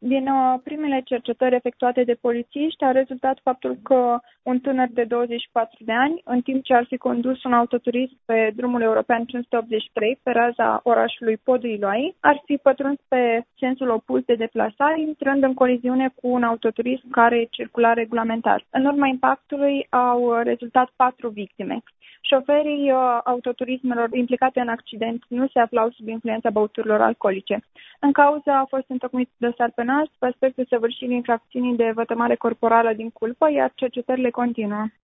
Din primele cercetări efectuate de polițiști a rezultat faptul că un tânăr de 24 de ani, în timp ce ar fi condus un autoturism pe drumul european 583 pe raza orașului Podul-Iloai, ar fi pătruns pe sensul opus de deplasare, intrând în coliziune cu un autoturism care circula regulamentar. În urma impactului au rezultat 4 victime. Șoferii autoturismelor implicate în accident nu se aflau sub influența băuturilor alcoolice. În cauză a fost întocmit dosar penal pe aspectul săvârșirii infracțiunii de vătămare corporală din culpă, iar cercetările continuă.